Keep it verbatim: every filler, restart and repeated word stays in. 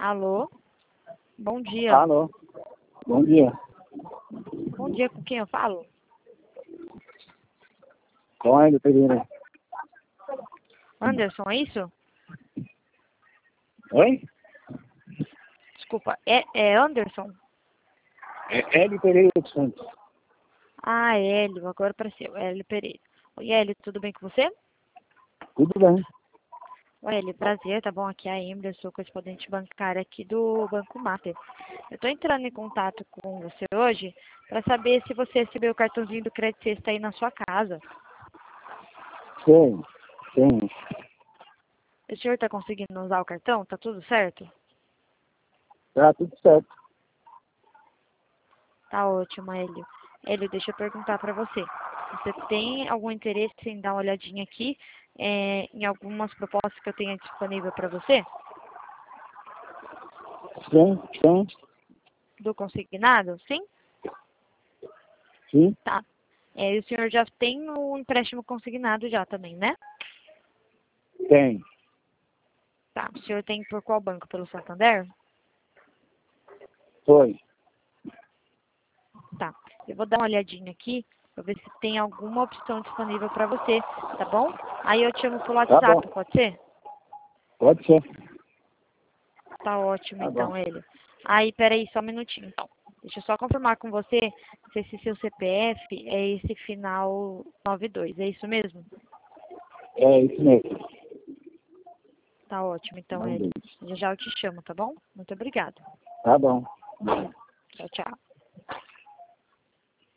Alô? Bom dia. Alô? Bom dia. Bom dia, com quem eu falo? Com ele, Pereira. Anderson, é isso? Oi? Desculpa, é, é Anderson? É Hélio Pereira dos Santos. Ah, Hélio, agora apareceu, Hélio Pereira. Oi, Hélio, tudo bem com você? Tudo bem? Oi, Hélio, prazer, tá bom? Aqui é a Emily, eu sou correspondente bancária aqui do Banco Mater. Eu tô entrando em contato com você hoje para saber se você recebeu o cartãozinho do Crédito Sexta aí na sua casa. Sim, sim. O senhor tá conseguindo usar o cartão? Tá tudo certo? Tá tudo certo. Tá ótimo, Hélio. Hélio, deixa eu perguntar para você. Você tem algum interesse em dar uma olhadinha aqui é, em algumas propostas que eu tenha disponível para você? Sim, sim, Do consignado? Sim? sim. Tá. É, e o senhor já tem o empréstimo consignado já também, né? Tem. Tá. O senhor tem por qual banco? Pelo Santander? Foi. Tá. Eu vou dar uma olhadinha aqui para ver se tem alguma opção disponível para você, tá bom? Aí eu te chamo pelo Tá bom. WhatsApp, pode ser? Pode ser. Tá ótimo, Tá bom. então, Hélio. Aí, peraí, só um minutinho, então. Deixa eu só confirmar com você se esse seu C P F é esse final nove dois, é isso mesmo? É isso mesmo. Tá ótimo, então, Não Hélio. deixe. Já já eu te chamo, tá bom? Muito obrigada. Tá bom. Tchau, tchau.